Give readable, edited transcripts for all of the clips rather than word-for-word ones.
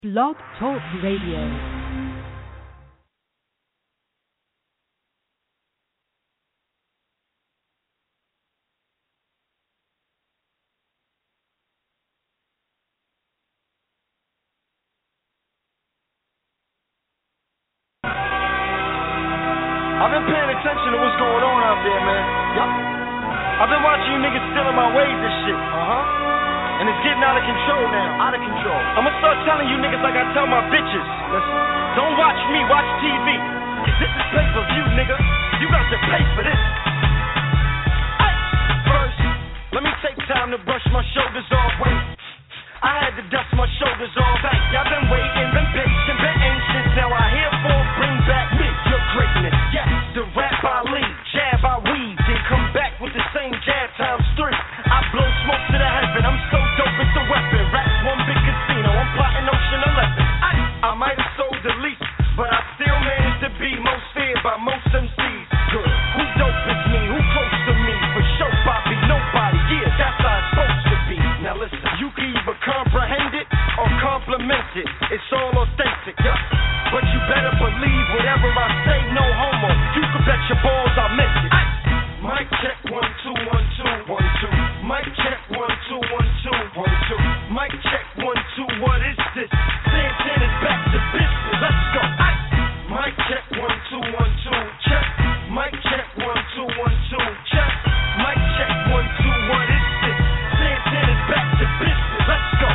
Blog Talk Radio. I've been paying attention to what's going on out there, man. Yup. I've been watching you niggas stealing my ways and shit. And it's getting out of control now. Out of control. I'ma start telling you niggas like I tell my bitches. Listen. Don't watch me, watch TV. This is pay-per-view, nigga. You got to pay for this. Ay. First, let me take time to brush my shoulders off. Wait. I had to dust my shoulders off. Back. Y'all been waiting, been patient, been anxious. Now I herefore bring back me, your greatness. Yes, the rap I lead, jab I weave, then come back with the same jab times 3. I blow smoke to the heaven. I'm so dope it's a weapon. Rap's one big casino. I'm plotting Ocean 11. I might have sold the least, but I still managed to be most feared by most MCs. Good. Who dope is me? Who close to me? For sure, Bobby, nobody. Yeah, that's how it's supposed to be. Now listen, you can either comprehend it or compliment it. It's all authentic, yeah. But you better believe whatever I say, no homo. You can bet your balls I meant it. Mic check 1 2 1 2 1 2. Mic check 1 2 1 2 1 2. Mic check 1 2. What is this? Santana's back to business. Let's go. Mic check 1 2 1 2. Check. Mic check 1 2 1 2. Check. Mic check 1 2. What is this? Santana's back to business. Let's go.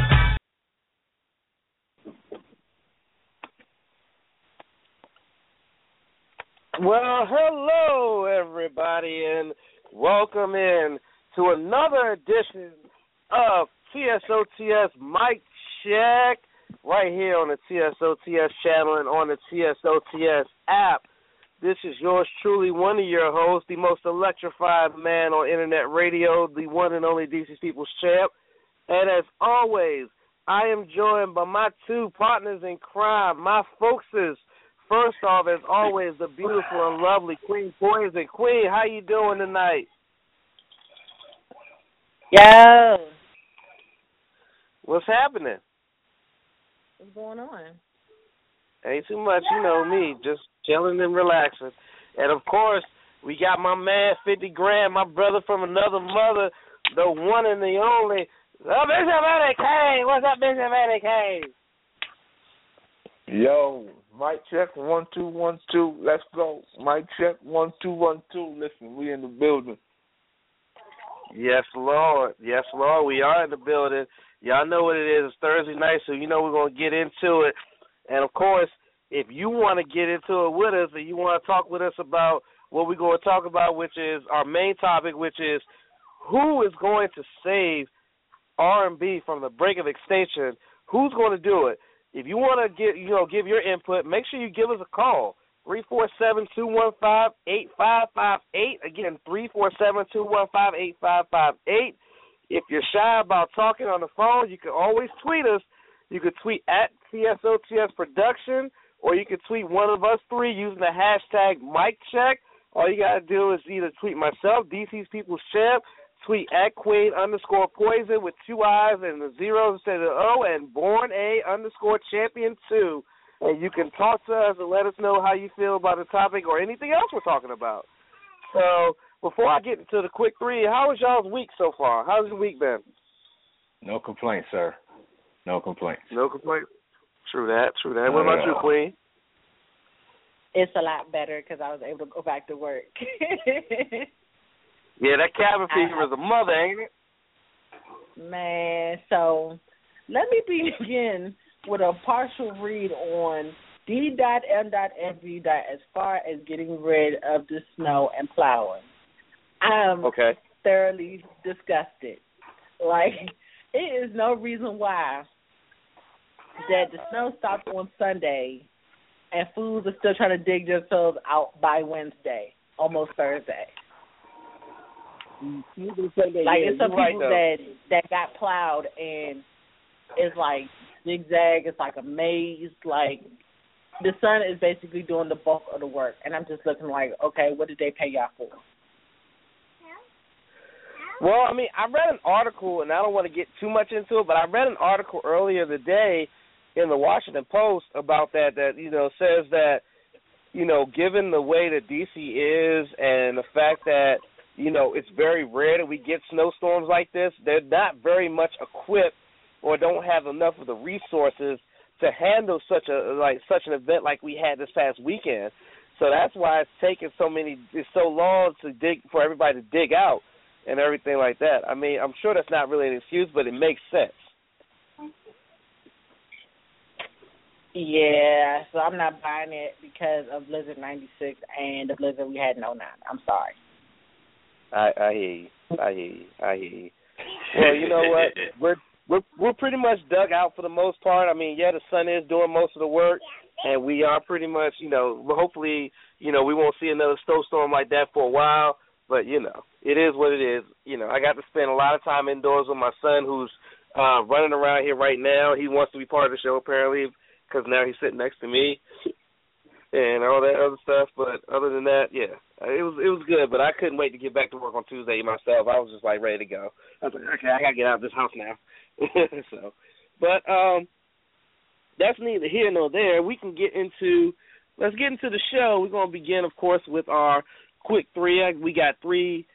Well, hello, everybody, and welcome in to another edition of TSOTS Mic Check right here on the TSOTS channel and on the TSOTS app. This is yours truly, one of your hosts, the most electrified man on internet radio, the one and only DC People's Champ. And as always, I am joined by my two partners in crime, my folkses. First off, as always, the beautiful and lovely Queen Poison. Queen, how you doing tonight? Yo. What's happening? What's going on? Ain't too much, you know me, just chilling and relaxing. And, of course, we got my man, 50 Grand, my brother from another mother, the one and the only, Bishop Eddie Kane. What's up, Bishop Eddie Kane? Yo, mic check 1 2 1 2. Let's go. Mic check 1 2 1 2. Listen, we in the building. Yes, Lord. Yes, Lord. We are in the building. Y'all know what it is. It's Thursday night, so you know we're going to get into it. And, of course, if you want to get into it with us and you want to talk with us about what we're going to talk about, which is our main topic, which is who is going to save R&B from the brink of extinction, who's going to do it? If you want to give your input, make sure you give us a call. 347-215-8558. Again, 347-215-8558. If you're shy about talking on the phone, you can always tweet us. You can tweet at TSOTS Production, or you can tweet one of us three using the hashtag MicCheck. All you got to do is either tweet myself, DC's People's Champ, tweet at Queen_Poison with 2 I's and the zeros instead of the O, and Born A_Champion2. And you can talk to us and let us know how you feel about the topic or anything else we're talking about. So before I get into the quick three, how was y'all's week so far? How's your week been? No complaints, sir. No complaints. No complaints. True that. What about you, Queen? It's a lot better because I was able to go back to work. Yeah, that cabin fever is a mother, ain't it? Man, so let me begin with a partial read on D.M.FV. as far as getting rid of the snow and plowing. I'm thoroughly disgusted. Like, it is no reason why that the snow stopped on Sunday and fools are still trying to dig themselves out by Wednesday, almost Thursday. Like, it's some people that got plowed and it's like zigzag, it's like a maze. Like, the sun is basically doing the bulk of the work, and I'm just looking like, okay, what did they pay y'all for? Well, I mean, I read an article, and I don't want to get too much into it, but I read an article earlier today in the Washington Post about that says that, given the way that DC is and the fact that, it's very rare that we get snowstorms like this, they're not very much equipped or don't have enough of the resources to handle such an event like we had this past weekend. So that's why it's taken it's so long for everybody to dig out and everything like that. I mean, I'm sure that's not really an excuse, but it makes sense. Yeah, so I'm not buying it because of Blizzard 96 and the Blizzard we had in 09. I'm sorry. I hear you. Well, you know what? We're pretty much dug out for the most part. I mean, yeah, the sun is doing most of the work, and we are pretty much, hopefully, we won't see another snowstorm like that for a while. But, it is what it is. I got to spend a lot of time indoors with my son who's running around here right now. He wants to be part of the show, apparently, because now he's sitting next to me and all that other stuff. But other than that, yeah, it was good. But I couldn't wait to get back to work on Tuesday myself. I was just, ready to go. I was like, okay, I got to get out of this house now. But that's neither here nor there. Let's get into the show. We're going to begin, of course, with our quick three. We got three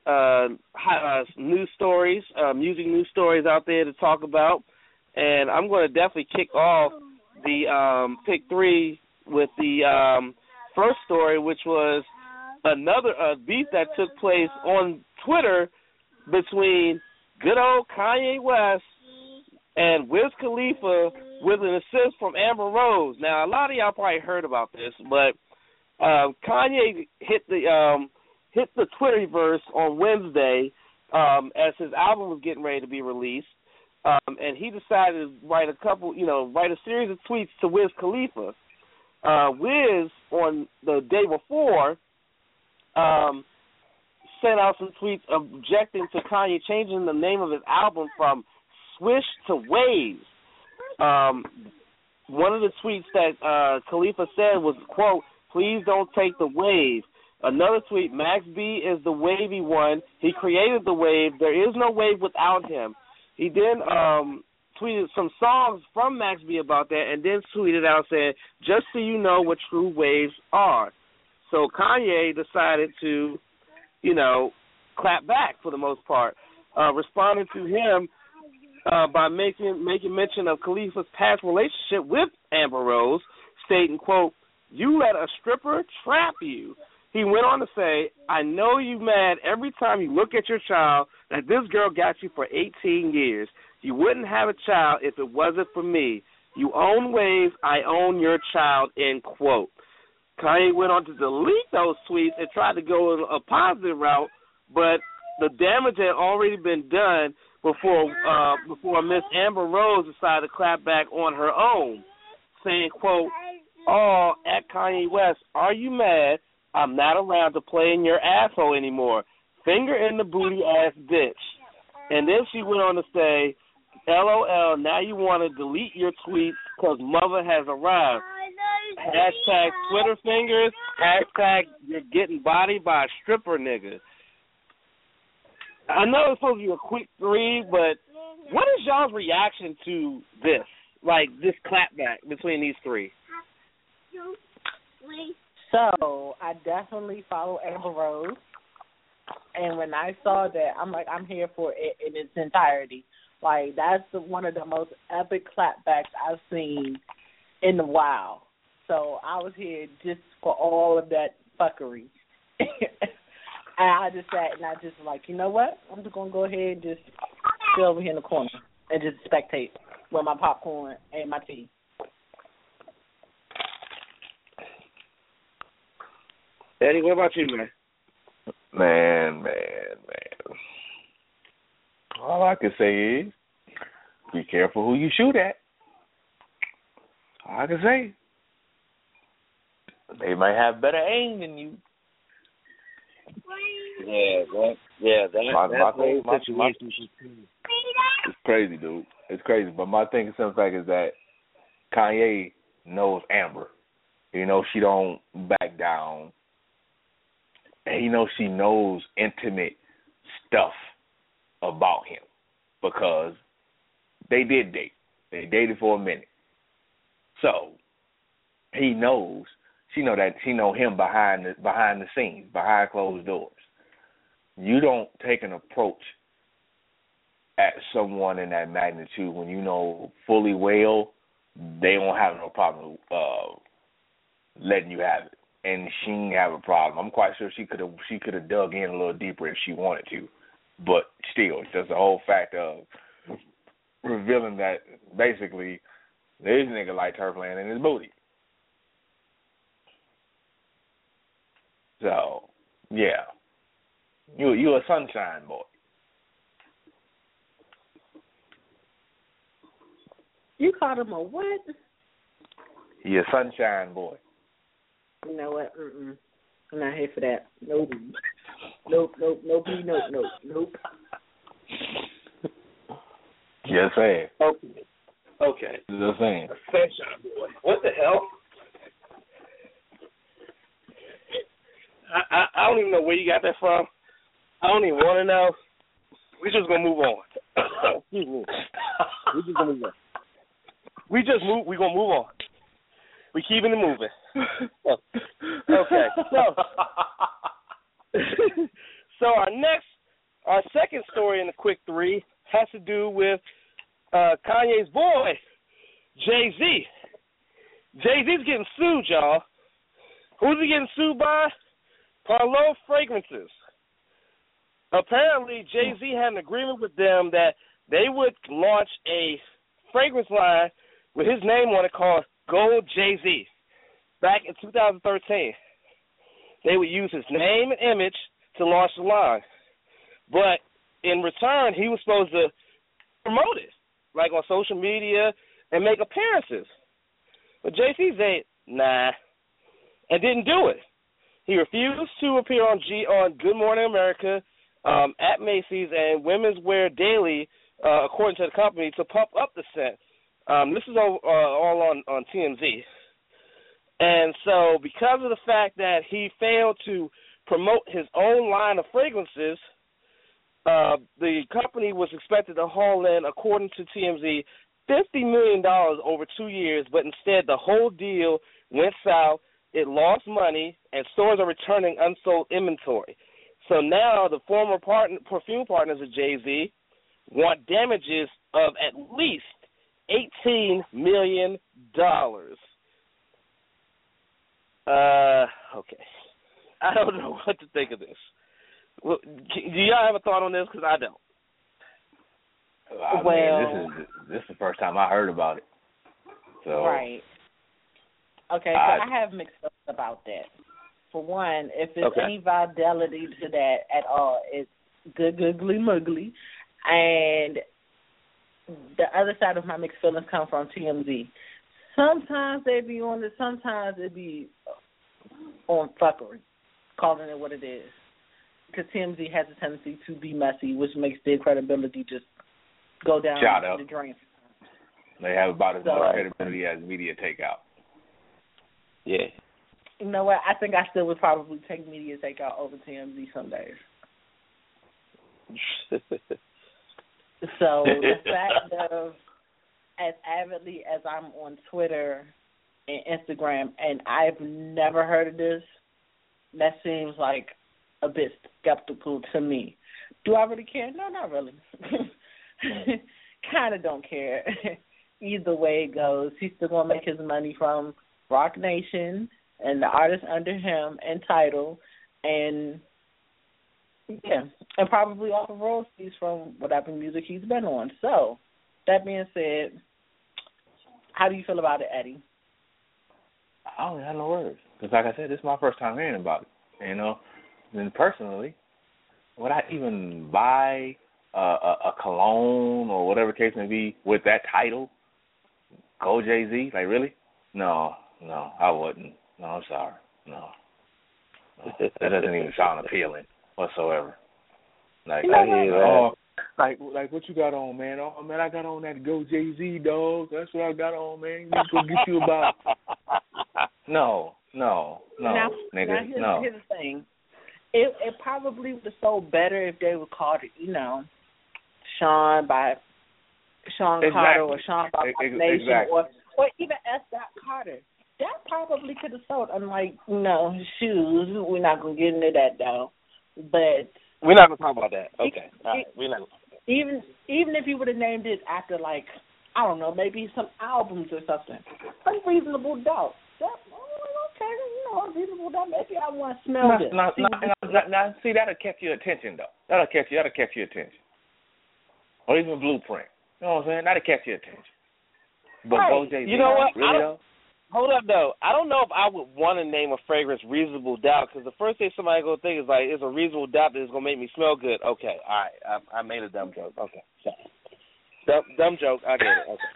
news stories, music news stories out there to talk about. And I'm going to definitely kick off the pick three with the first story, which was another beef that took place on Twitter between good old Kanye West and Wiz Khalifa with an assist from Amber Rose. Now, a lot of y'all probably heard about this, but Kanye hit the Twitterverse on Wednesday as his album was getting ready to be released, and he decided to write a series of tweets to Wiz Khalifa. Wiz, on the day before, sent out some tweets objecting to Kanye changing the name of his album from Swish to Waves. One of the tweets that Khalifa said was, quote, "Please don't take the wave." Another tweet, "Max B is the wavy one. He created the wave. There is no wave without him." He then tweeted some songs from Max B about that and then tweeted out saying, "Just so you know what true waves are." So Kanye decided to, clap back for the most part, responding to him by making mention of Khalifa's past relationship with Amber Rose, stating, quote, "You let a stripper trap you." He went on to say, "I know you mad every time you look at your child that this girl got you for 18 years. You wouldn't have a child if it wasn't for me. You own waves, I own your child," end quote. Kanye went on to delete those tweets and tried to go a positive route, but the damage had already been done before Miss Amber Rose decided to clap back on her own, saying, quote, "Oh, at Kanye West, are you mad? I'm not around to play in your asshole anymore. Finger in the booty ass bitch." And then she went on to say, "LOL, now you want to delete your tweets because mother has arrived. Hashtag Twitter fingers, hashtag you're getting bodied by a stripper nigga." I know it's supposed to be a quick three, but what is y'all's reaction to this? This clapback between these three? So, I definitely follow Amber Rose. And when I saw that, I'm like, I'm here for it in its entirety. That's one of the most epic clapbacks I've seen in a while. So, I was here just for all of that fuckery. And I just sat and I just you know what? I'm just going to go ahead and just sit over here in the corner and just spectate with my popcorn and my tea. Eddie, what about you, man? Man. All I can say is, be careful who you shoot at. All I can say, they might have better aim than you. Yeah, that whole situation is it's crazy, dude. It's crazy. But my thing is simple fact is that Kanye knows Amber. She don't back down. And she knows intimate stuff about him because they did date. They dated for a minute. So he knows. She know him behind the scenes, behind closed doors. You don't take an approach at someone in that magnitude when you know fully well they don't have no problem letting you have it, and she didn't have a problem. I'm quite sure she could have dug in a little deeper if she wanted to, but still, just the whole fact of revealing that basically this nigga like turf land in his booty. So yeah, you a sunshine boy. You called him a what? He a sunshine boy. You know what? I'm not here for that. Nope. Nope. Just saying. Okay. Just saying. A sunshine boy. What the hell? I don't even know where you got that from. I don't even want to know. We're just gonna move on. Excuse me. We're just gonna move on. We're gonna move on. We keeping it moving. Okay. So our second story in the quick three has to do with Kanye's boy, Jay-Z. Jay-Z's getting sued, y'all. Who's he getting sued by? Parlo Fragrances. Apparently, Jay-Z had an agreement with them that they would launch a fragrance line with his name on it called Gold Jay-Z back in 2013. They would use his name and image to launch the line. But in return, he was supposed to promote it, like on social media, and make appearances. But Jay-Z said, nah, and didn't do it. He refused to appear on Good Morning America, at Macy's, and Women's Wear Daily, according to the company, to pump up the scent. This is all on TMZ. And so because of the fact that he failed to promote his own line of fragrances, the company was expected to haul in, according to TMZ, $50 million over 2 years, but instead the whole deal went south. It lost money, and stores are returning unsold inventory. So now the former perfume partners of Jay-Z want damages of at least $18 million. Okay. I don't know what to think of this. Well, do y'all have a thought on this? Because I don't. I mean, this is the first time I heard about it. So right. Okay, so I have mixed feelings about that. For one, if there's any fidelity to that at all, it's googly muggly. And the other side of my mixed feelings come from TMZ. Sometimes they be on it, sometimes it be on fuckery, calling it what it is. Because TMZ has a tendency to be messy, which makes their credibility just go down the drain. They have about as much credibility as media takeout. Yeah. You know what? I think I still would probably take media takeout over TMZ some days. So the fact of, as avidly as I'm on Twitter and Instagram, and I've never heard of this, that seems like a bit skeptical to me. Do I really care? No, not really. Kind of don't care. Either way it goes, he's still going to make his money from Rock Nation and the artists under him and Tidal, and and probably off of royalties from whatever music he's been on. So, that being said, how do you feel about it, Eddie? I don't have no words. Because like I said, this is my first time hearing about it. You know, and personally, would I even buy a cologne or whatever the case may be with that title? Go Jay-Z? Like, really? No, I wouldn't. No, I'm sorry. No. That doesn't even sound appealing whatsoever. Like, like what you got on, man? Oh, man, I got on that Go Jay-Z, dog. That's what I got on, man. You go get you about. No, now, nigga, no. Here's the thing. It probably would have sold better if they would call it, Sean by Sean Carter or Sean by Roc Nation or even S. probably could have sold, unlike, shoes. We're not going to get into that, though. But we're not going to talk about that. Okay. All right. We're not. Even if you would have named it after, like, I don't know, maybe some albums or something. Unreasonable Doubt. Okay, Unreasonable Doubt. Maybe I want to smell this. Now, see, that'll catch your attention, though. That'll catch your attention. Or even Blueprint. You know what I'm saying? That'll catch your attention. But right. Go Jay-Z, you know what? really, hold up, though. I don't know if I would want to name a fragrance Reasonable Doubt, because the first thing somebody going to think is, like, it's a reasonable doubt that it's going to make me smell good. Okay, all right. I made a dumb joke. Okay, sorry. Dumb joke. I get it. Okay.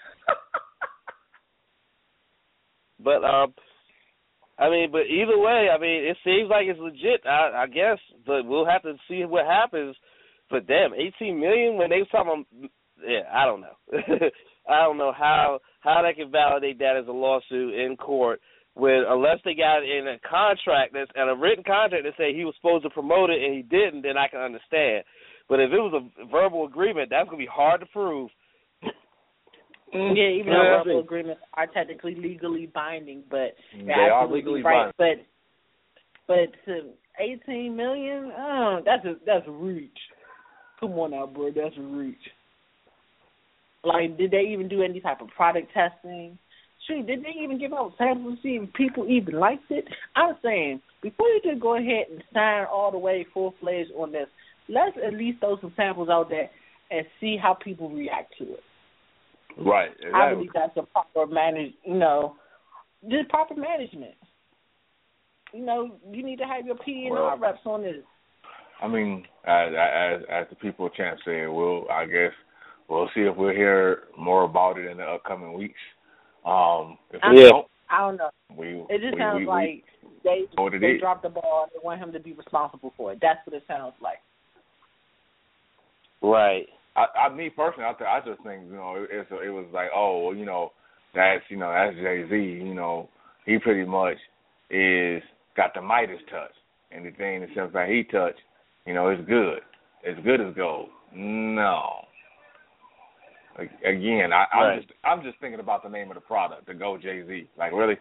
But, but either way, it seems like it's legit, I guess, but we'll have to see what happens. But, damn, $18 million when they was talking about, I don't know. I don't know how they can validate that as a lawsuit in court unless they got it in a contract, a written contract that say he was supposed to promote it and he didn't, then I can understand. But if it was a verbal agreement, that's going to be hard to prove. Yeah, even though verbal agreements are technically legally binding, but they are legally right. binding. But to $18 million, that's a reach. Come on now, bro, that's a reach. Like, did they even do any type of product testing? Shoot, did they even give out samples to see if people even liked it? I'm saying, before you just go ahead and sign all the way full-fledged on this, let's at least throw some samples out there and see how people react to it. Right. Exactly. I believe that's a proper just proper management. You need to have your P&R reps on this. As the people champ said, we'll see if we'll hear more about it in the upcoming weeks. If we don't, I don't know. It just sounds like they dropped the ball and they want him to be responsible for it. That's what it sounds like. Right. Me personally, I just think it was like, that's Jay-Z. He pretty much is got the Midas touch. Anything that seems like he touched, it's good. It's good as gold. No. Again, I'm just thinking about the name of the product, the Go Jay-Z. Like, really.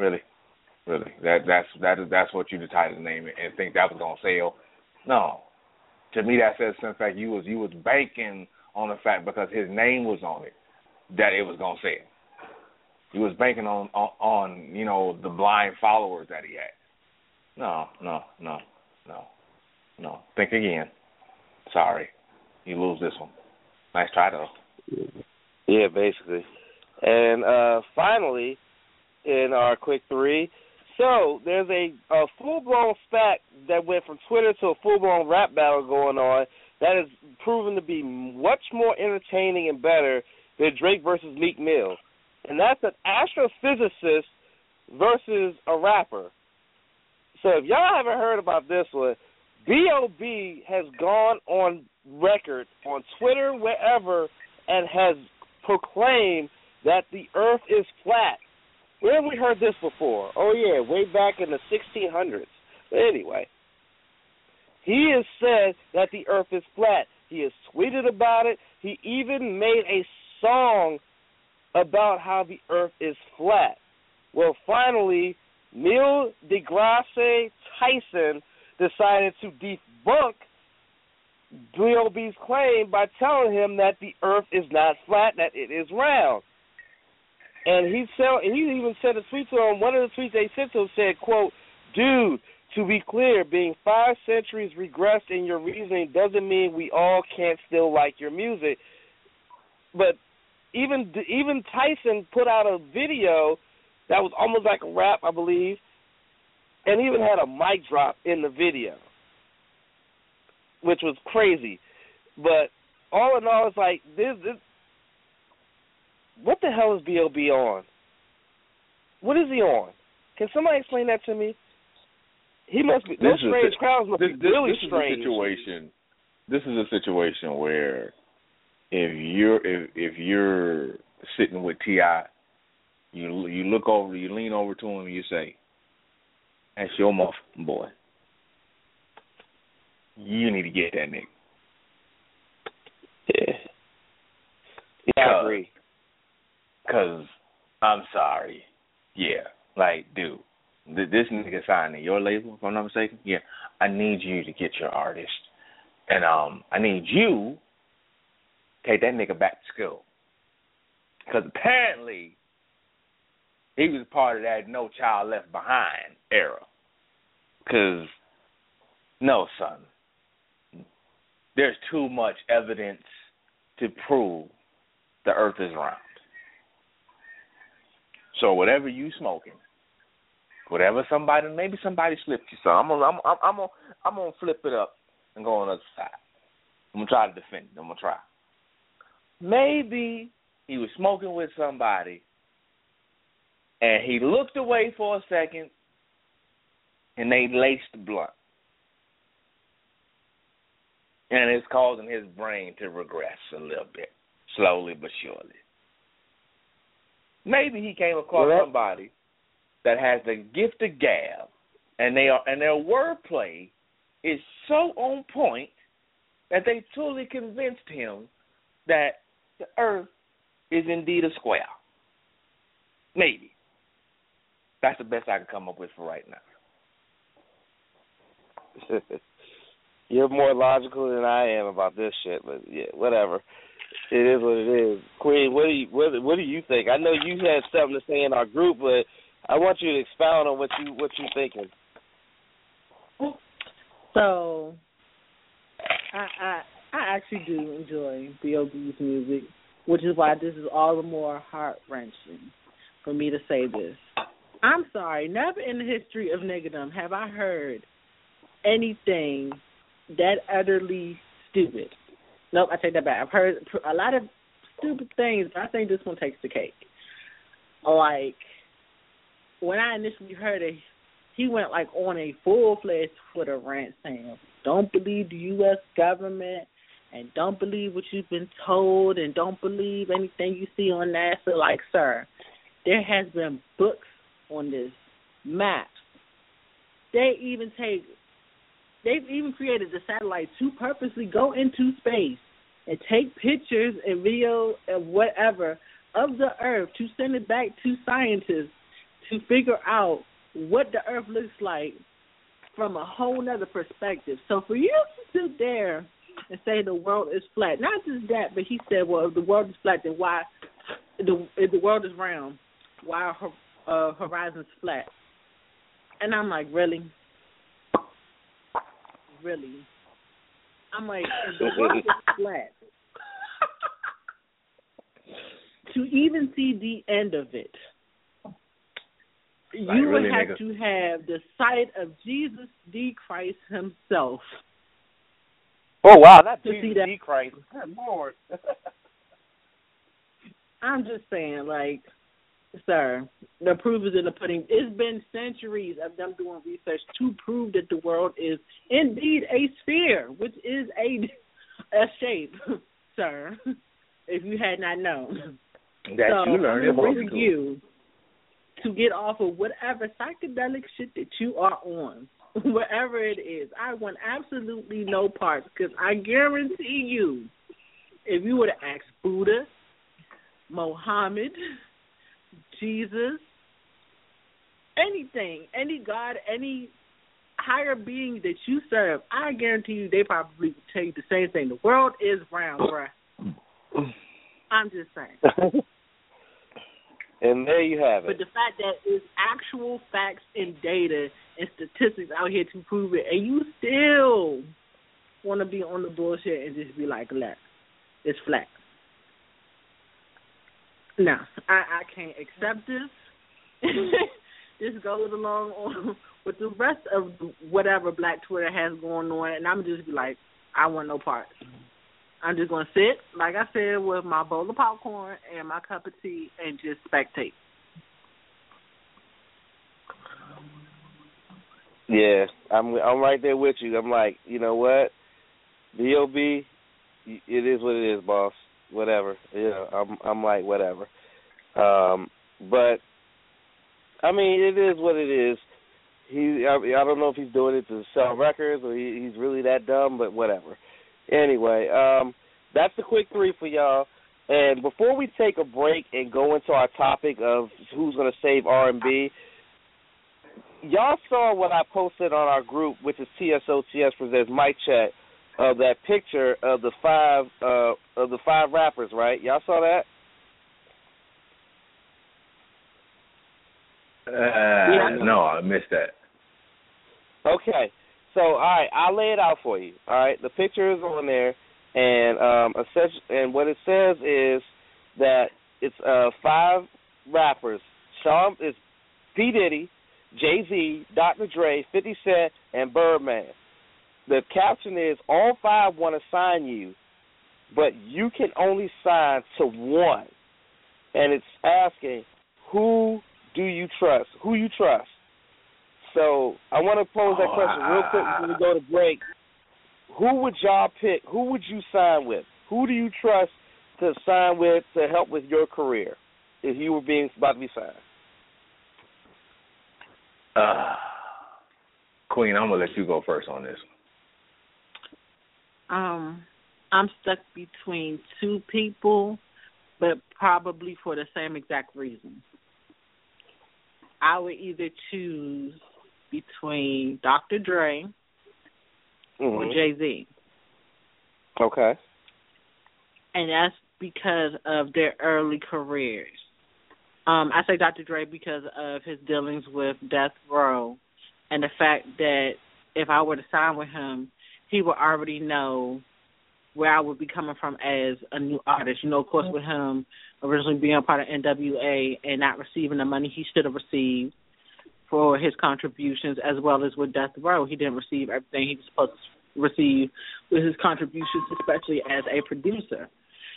That's what you decided to name it and think that was gonna sell. No. To me, that says in fact you was banking on the fact because his name was on it that it was gonna sell. You was banking on the blind followers that he had. No. Think again. Sorry, you lose this one. Nice try though. Yeah, basically. And finally, in our quick three, so there's a full-blown spat that went from Twitter to a full-blown rap battle going on that is proven to be much more entertaining and better than Drake versus Meek Mill. And that's an astrophysicist versus a rapper. So if y'all haven't heard about this one, B.O.B. has gone on record on Twitter, wherever, and has proclaimed that the earth is flat. Where have we heard this before? Oh, yeah, way back in the 1600s. But anyway, he has said that the earth is flat. He has tweeted about it. He even made a song about how the earth is flat. Well, finally, Neil deGrasse Tyson decided to debunk B.O.B.'s claim by telling him that the earth is not flat, that it is round. And he even sent a tweet to him. One of the tweets they sent to him said, quote, "Dude, to be clear, being 5 centuries regressed in your reasoning doesn't mean we all can't still like your music." But even Tyson put out a video that was almost like a rap, I believe, and even had a mic drop in the video, which was crazy. But all in all, it's like, this what the hell is B.O.B. on? What is he on? Can somebody explain that to me? He must be, those strange crowds must be really strange. This is a situation where if you're sitting with T.I., you look over, you lean over to him, and you say, "That's your motherfucking boy. You need to get that nigga." Yeah, I agree. Because, I'm sorry. Yeah, like, dude, This nigga signed in your label, if I'm not mistaken. Yeah, I need you to get your artist, and I need you to take that nigga back to school, because apparently he was part of that No Child Left Behind era. Because no, son, there's too much evidence to prove the earth is round. So whatever you smoking, whatever maybe somebody slipped you some. I'm gonna flip it up and go on the other side. I'm gonna try to defend it. I'm gonna try. Maybe he was smoking with somebody, and he looked away for a second, and they laced the blunt, and it's causing his brain to regress a little bit, slowly but surely. Maybe he came across somebody that has the gift of gab, and their wordplay is so on point that they totally convinced him that the earth is indeed a square. Maybe. That's the best I can come up with for right now. You're more logical than I am about this shit, but yeah, whatever. It is what it is. Queen, what do you think? I know you had something to say in our group, but I want you to expound on what you're thinking. So, I actually do enjoy B.O.B.'s music, which is why this is all the more heart-wrenching for me to say this. I'm sorry, never in the history of niggerdom have I heard anything that utterly stupid. Nope, I take that back. I've heard a lot of stupid things, but I think this one takes the cake. Like, when I initially heard it, he went like on a full-fledged Twitter rant saying, don't believe the U.S. government, and don't believe what you've been told, and don't believe anything you see on NASA. Like, sir, there has been books on this, maps. They've even created the satellites to purposely go into space and take pictures and video and whatever of the Earth to send it back to scientists to figure out what the Earth looks like from a whole nother perspective. So for you to sit there and say the world is flat, not just that, but he said, well, if the world is flat, then why, if the world is round, why are horizons flat? And I'm like, really? Really? I'm like, if the world is flat, to even see the end of it, you would have to have the sight of Jesus the Christ himself. Oh, wow, not Jesus the Christ. Lord. I'm just saying, like, sir, the proof is in the pudding. It's been centuries of them doing research to prove that the world is indeed a sphere, which is a shape, sir, if you had not known. That you learned in high school. You to get off of whatever psychedelic shit that you are on, wherever it is. I want absolutely no parts, because I guarantee you, if you were to ask Buddha, Mohammed, Jesus, anything, any God, any higher being that you serve, I guarantee you they probably would tell you the same thing. The world is round, bruh. I'm just saying. And there you have it. But the fact that there's actual facts and data and statistics out here to prove it, and you still want to be on the bullshit and just be like, look, it's flat. No, I can't accept this. This goes along with the rest of whatever Black Twitter has going on, and I'm just be like, I want no parts. I'm just going to sit, like I said, with my bowl of popcorn and my cup of tea and just spectate. Yeah, I'm right there with you. I'm like, you know what? B.O.B., it is what it is, boss. Whatever. Yeah, I'm like, whatever. But, I mean, it is what it is. I don't know if he's doing it to sell records or he's really that dumb, but whatever. Anyway, that's the quick three for y'all. And before we take a break and go into our topic of who's going to save R&B, y'all saw what I posted on our group, which is TSOTS presents Mike Check, of that picture of the five rappers, right? Y'all saw that? No, I missed that. Okay. So, all right, I'll lay it out for you. All right, the picture is on there, and what it says is that it's 5 rappers. Sean is P. Diddy, Jay-Z, Dr. Dre, 50 Cent, and Birdman. The caption is, all 5 want to sign you, but you can only sign to one. And it's asking, who do you trust? Who you trust? So I want to pose that question real quick before we go to break. Who would y'all pick? Who would you sign with? Who do you trust to sign with to help with your career if you were about to be signed? Queen, I'm going to let you go first on this. I'm stuck between 2 people, but probably for the same exact reason. I would either choose between Dr. Dre or Jay-Z. Okay. And that's because of their early careers. I say Dr. Dre because of his dealings with Death Row and the fact that if I were to sign with him, he would already know where I would be coming from as a new artist. You know, of course, with him originally being a part of NWA and not receiving the money he should have received for his contributions, as well as with Death Row. He didn't receive everything he was supposed to receive with his contributions, especially as a producer.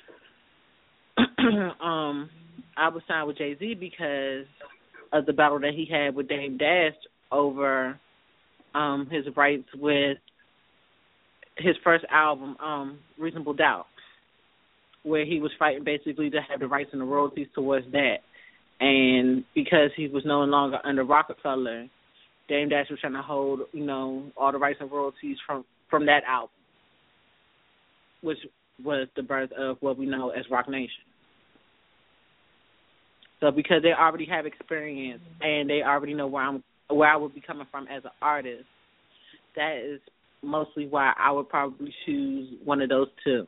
I would sign with Jay-Z because of the battle that he had with Dame Dash over his rights with his first album, Reasonable Doubt, where he was fighting basically to have the rights and the royalties towards that. And because he was no longer under Rockefeller, Dame Dash was trying to hold, you know, all the rights and royalties from that album, which was the birth of what we know as Rock Nation. So because they already have experience and they already know where I would be coming from as an artist, that is mostly why I would probably choose one of those 2.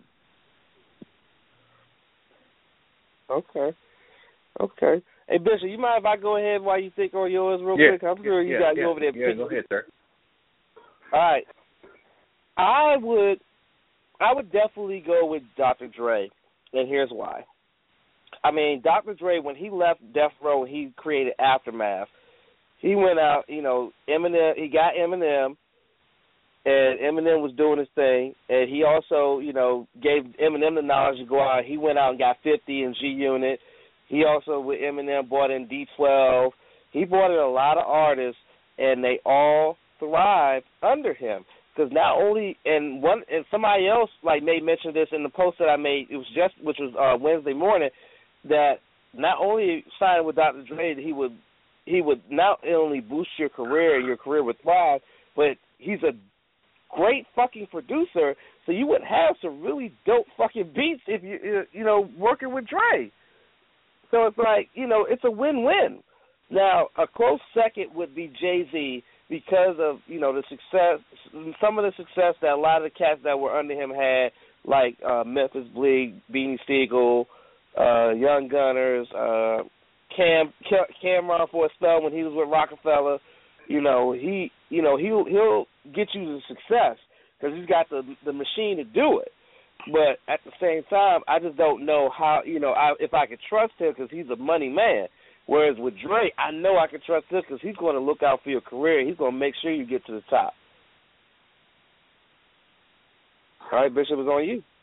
Okay. Hey, Bishop, you mind if I go ahead while you think on yours real quick? I'm sure you got you over there. Yeah, go ahead, sir. All right. I would definitely go with Dr. Dre, and here's why. I mean, Dr. Dre, when he left Death Row, he created Aftermath. He went out, you know, Eminem. He got Eminem, and Eminem was doing his thing. And he also, you know, gave Eminem the knowledge to go out. He went out and got 50 and G-Unit. He also, with Eminem, brought in D12. He brought in a lot of artists, and they all thrived under him. Because not only, and somebody else like made mention of this in the post that I made, which was Wednesday morning, that not only signing with Dr. Dre, he would not only boost your career and your career would thrive, but he's a great fucking producer, so you would have some really dope fucking beats if you know, working with Dre. So it's like, you know, it's a win-win. Now, a close second would be Jay-Z because of, you know, the success, some of the success that a lot of the cats that were under him had, like Memphis Bleak, Beanie Siegel, Young Gunners, Cameron for a spell when he was with Rockefeller. You know, he'll get you to success because he's got the machine to do it. But at the same time, I just don't know how, you know, if I could trust him because he's a money man. Whereas with Dre, I know I can trust him because he's going to look out for your career. He's going to make sure you get to the top. All right, Bishop, it's on you.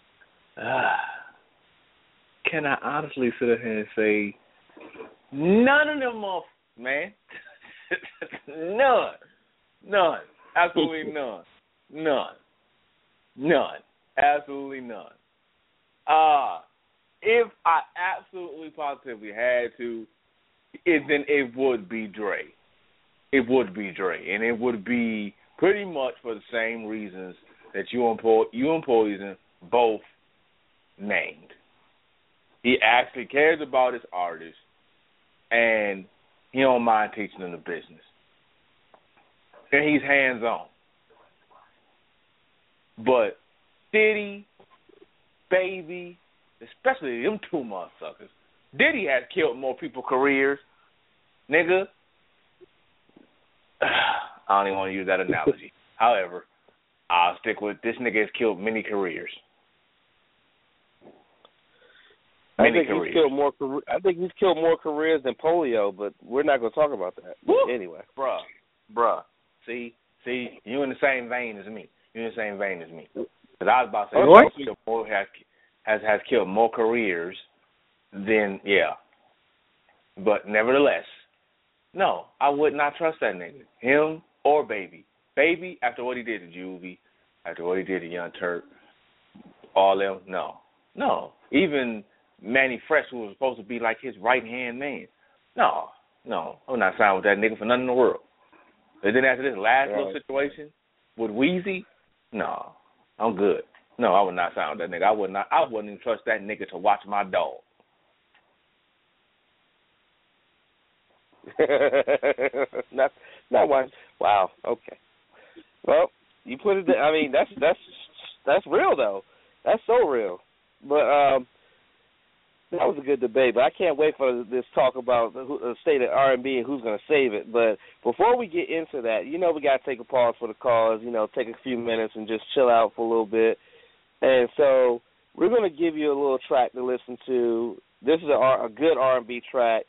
Can I honestly sit here and say none of them off, man? None. Absolutely none. Absolutely none. If I absolutely positively had to, then it would be Dre. It would be Dre, and it would be pretty much for the same reasons that you employees both named. He actually cares about his artists, and he don't mind teaching them the business. and he's hands-on. But Diddy, Baby, especially them two motherfuckers, Diddy has killed more people's careers, nigga. I don't even want to use that analogy. However, I'll stick with this nigga has killed many careers. I think he's killed more careers than polio, but we're not going to talk about that. Anyway, bruh. See, you in the same vein as me. Because I was about to say, more has killed more careers than But nevertheless, no, I would not trust that nigga, him or Baby. Baby, after what he did to Juvie, after what he did to Young Turk, all them, no. Even Manny Fresh, who was supposed to be like his right-hand man. No, I'm not signing with that nigga for nothing in the world. And then after this last little situation with Weezy, no, I'm good. No, I would not sign with that nigga. I wouldn't even trust that nigga to watch my dog. not one. Wow. Okay. Well, you put it. I mean, that's real though. That's so real. But that was a good debate. But I can't wait for this talk about the state of R&B and who's going to save it. But before we get into that, we got to take a pause for the cause. Take a few minutes and just chill out for a little bit. And so we're going to give you a little track to listen to. This is a good R&B track.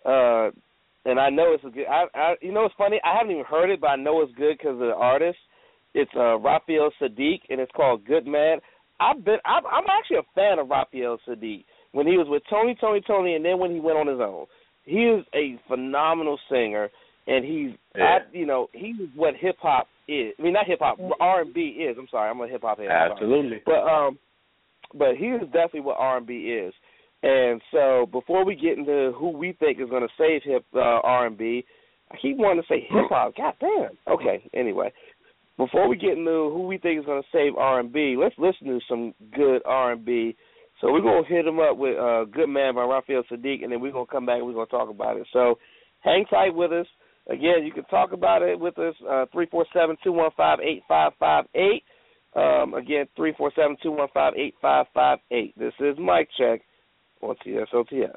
And I know it's a good. It's funny. I haven't even heard it, but I know it's good because of the artist. It's Raphael Saadiq, and it's called "Good Man." I'm actually a fan of Raphael Saadiq when he was with Tony, and then when he went on his own. He is a phenomenal singer, and he's what hip hop is. I mean, not hip hop, R&B is. I'm sorry, I'm a hip hop head. Absolutely. But he is definitely what R&B is. And so before we get into who we think is going to save R&B, I keep wanting to say hip-hop. God damn. Okay, anyway. Before we get into who we think is going to save R&B, let's listen to some good R&B. So we're going to hit them up with Good Man by Raphael Saadiq, and then we're going to come back and we're going to talk about it. So hang tight with us. Again, you can talk about it with us, 347-215-8558. Again, 347-215-8558. This is Mic Check on TSOTS.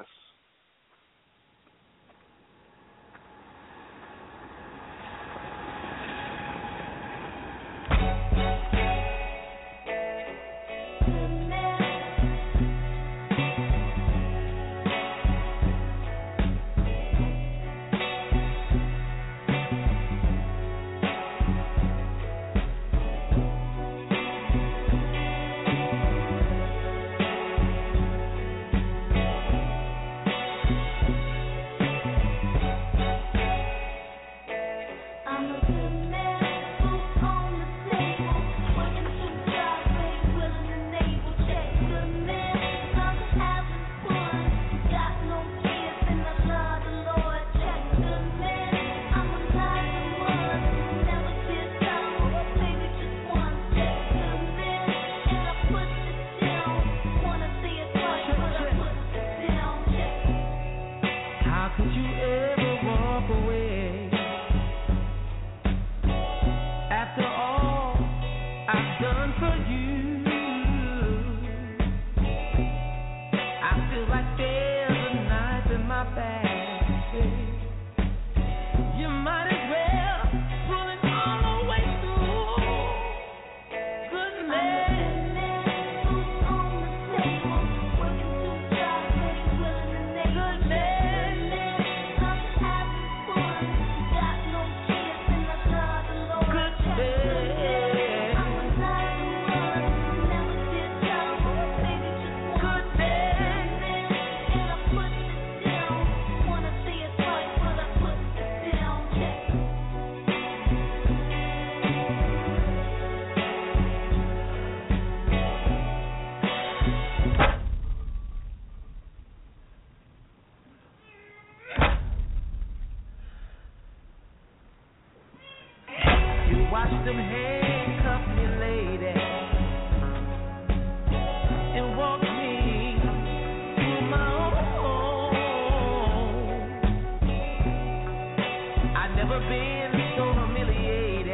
Never been so humiliated.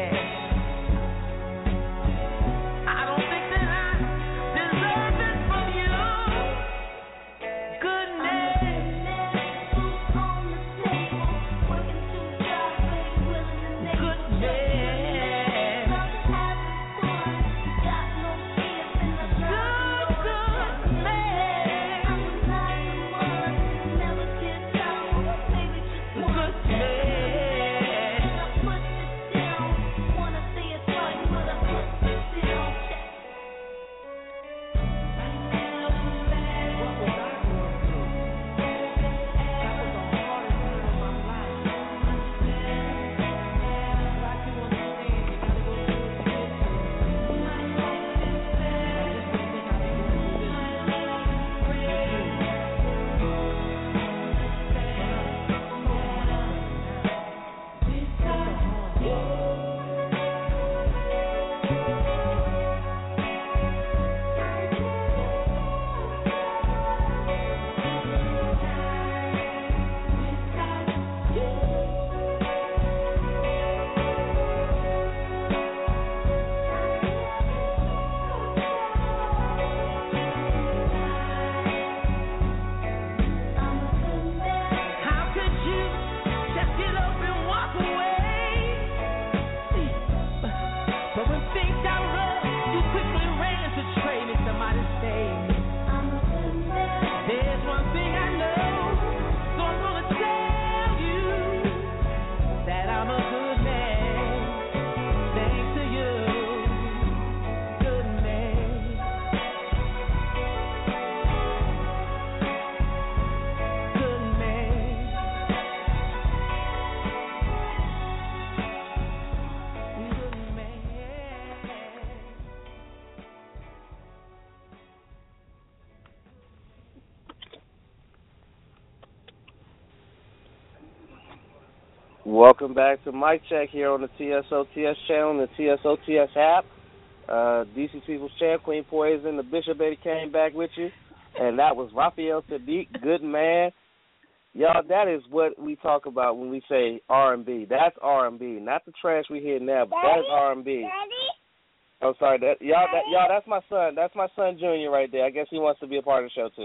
Welcome back to Mic Check here on the TSOTS channel and the TSOTS app. DC People's Champ, Queen Poison, the Bishop Eddie came back with you, and that was Raphael Saadiq, good man. Y'all, that is what we talk about when we say R&B. That's R&B, not the trash we hear now, but that's R&B. I'm sorry, y'all, that's my son. That's my son Junior right there. I guess he wants to be a part of the show too.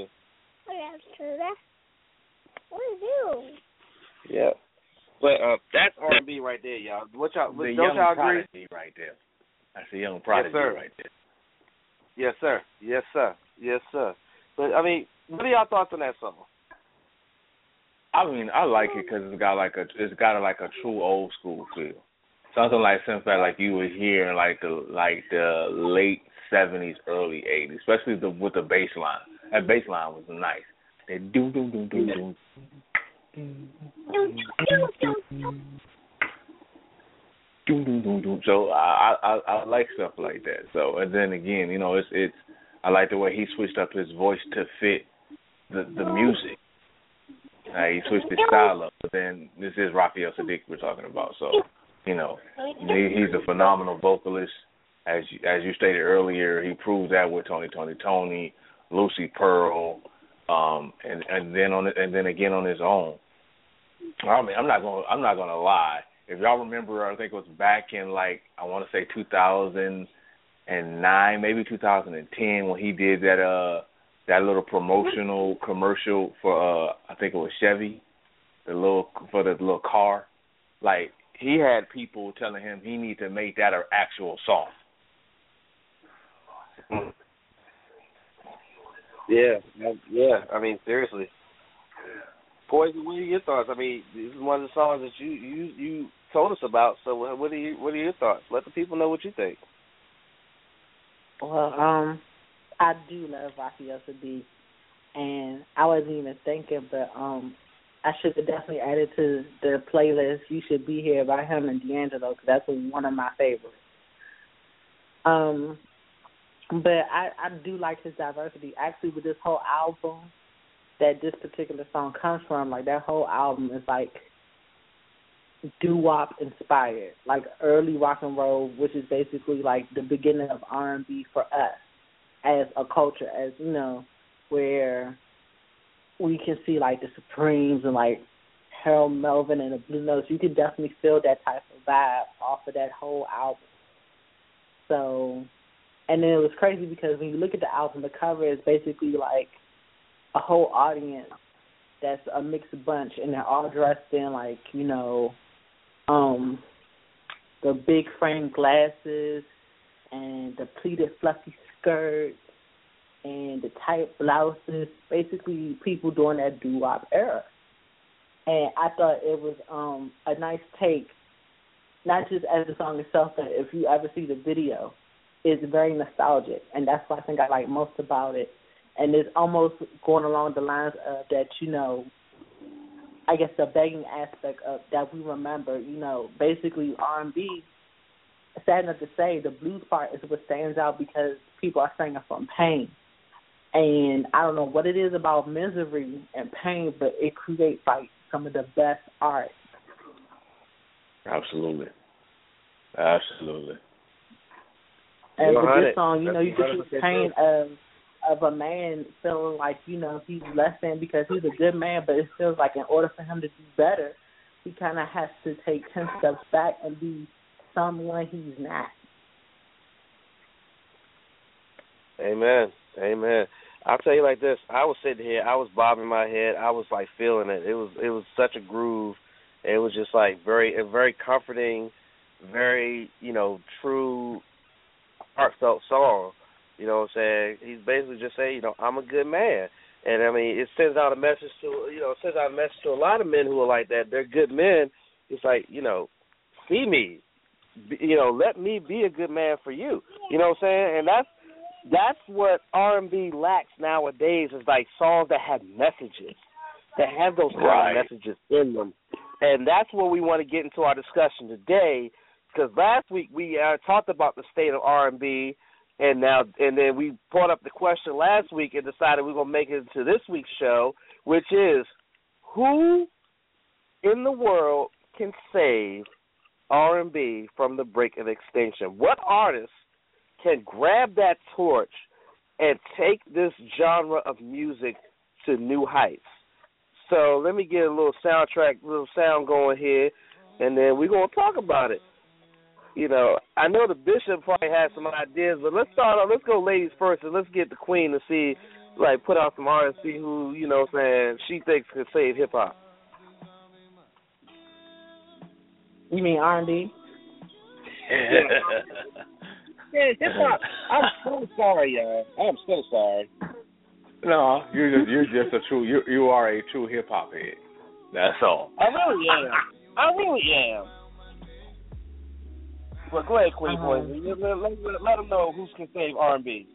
What do you do? Yeah. But that's R&B right there, y'all. What y'all? The don't young y'all agree? prodigy right there. That's a young prodigy right there. Yes, sir. Yes, sir. Yes, sir. But I mean, what are y'all thoughts on that song? I mean, I like it because it's got a true old school feel. Something like you would hear in like the late '70s, early '80s, especially with the bass line. That bass line was nice. They do. So I like stuff like that. So, and then again, you know, it's I like the way he switched up his voice to fit the music. He switched his style up. But then this is Raphael Saadiq we're talking about. So, you know, he's a phenomenal vocalist. As you stated earlier, he proves that with Tony, Lucy Pearl, and then again on his own. I mean, I'm not gonna lie. If y'all remember, I think it was back in I want to say 2009, maybe 2010, when he did that little promotional commercial for I think it was Chevy, the little car. Like, he had people telling him he need to make that an actual song. Yeah. I mean, seriously. Poison, what are your thoughts? I mean, this is one of the songs that you told us about. So, what are your thoughts? Let the people know what you think. Well, I do love Raphael Saadiq, and I wasn't even thinking, but I should have definitely added to the playlist "You Should Be Here" by him and D'Angelo, because that's one of my favorites. But I do like his diversity. Actually, with this whole album that this particular song comes from, like, that whole album is like doo-wop inspired, like early rock and roll, which is basically like the beginning of R&B for us as a culture, as, you know, where we can see like the Supremes and like Harold Melvin and the Blue Notes. You can definitely feel that type of vibe off of that whole album. So, and then it was crazy because when you look at the album, the cover is basically like a whole audience that's a mixed bunch, and they're all dressed in like, you know, the big frame glasses and the pleated fluffy skirts and the tight blouses, basically people during that doo-wop era. And I thought it was a nice take, not just as the song itself, but if you ever see the video, it's very nostalgic, and that's what I think I like most about it. And it's almost going along the lines of that, you know, I guess the begging aspect of that we remember, you know, basically R&B, sad enough to say, the blues part is what stands out because people are singing from pain. And I don't know what it is about misery and pain, but it creates, like, some of the best art. Absolutely. And with this song, you know, you can see the pain of a man feeling like, you know, he's less than because he's a good man, but it feels like in order for him to do better, he kind of has to take 10 steps back and be someone he's not. Amen. I'll tell you like this. I was sitting here, I was bobbing my head, I was like feeling it. It was such a groove. It was just like very comforting, very, you know, true, heartfelt song. You know what I'm saying? He's basically just saying, you know, I'm a good man. And I mean, it sends out a message to, you know, a lot of men who are like that. They're good men. It's like, you know, see me. You know, let me be a good man for you. You know what I'm saying? And that's what R&B lacks nowadays, is like songs that have messages, that have those kind of messages in them. And that's what we want to get into our discussion today, because last week we talked about the state of R&B, and then we brought up the question last week and decided we're going to make it into this week's show, which is, who in the world can save R&B from the brink of extinction? What artist can grab that torch and take this genre of music to new heights? So let me get a little sound going here, and then we're going to talk about it. You know, I know the Bishop probably has some ideas, but let's go ladies first, and let's get the Queen to see, like, put out some artists, see who, you know what I'm saying, she thinks could save hip-hop. You mean R&B? Yeah, hip-hop. I'm so sorry, y'all. I'm so sorry. No, you're just a true, you are a true hip-hop head. That's all. I really am. Well, go ahead, Queen Poison. Let them know who can save R&B.